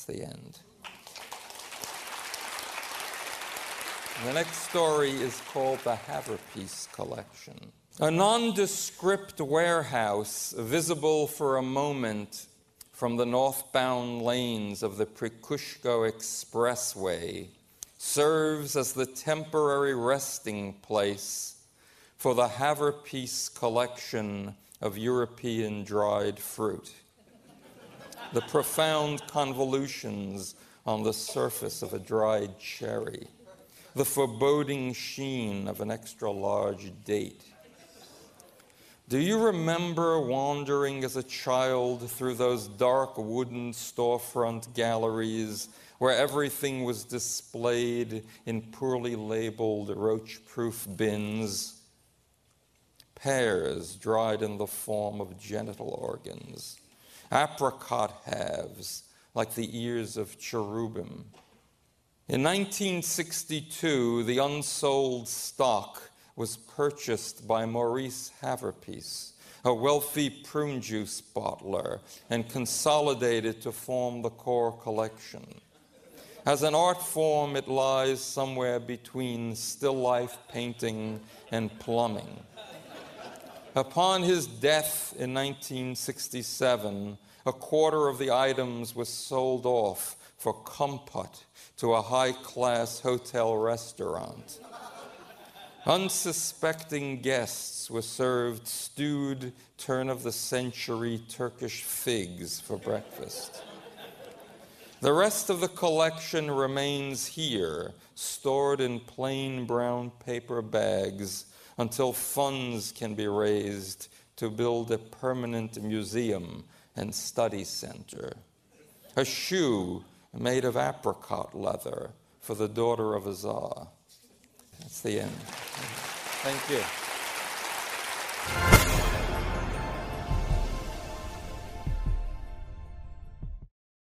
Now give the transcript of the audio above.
the end. The next story is called the Haverpiece Collection. A nondescript warehouse visible for a moment from the northbound lanes of the Prikushko Expressway serves as the temporary resting place for the Haverpiece collection of European dried fruit. The profound convolutions on the surface of a dried cherry, the foreboding sheen of an extra-large date. Do you remember wandering as a child through those dark wooden storefront galleries where everything was displayed in poorly labeled roach-proof bins? Pears dried in the form of genital organs, apricot halves like the ears of cherubim. In 1962, the unsold stock was purchased by Maurice Haverpiece, a wealthy prune juice bottler, and consolidated to form the core collection. As an art form, it lies somewhere between still life painting and plumbing. Upon his death in 1967, a quarter of the items was sold off for compote to a high-class hotel restaurant. Unsuspecting guests were served stewed turn-of-the-century Turkish figs for breakfast. The rest of the collection remains here, stored in plain brown paper bags until funds can be raised to build a permanent museum and study center. A shoe made of apricot leather for the daughter of a czar. That's the end. Thank you.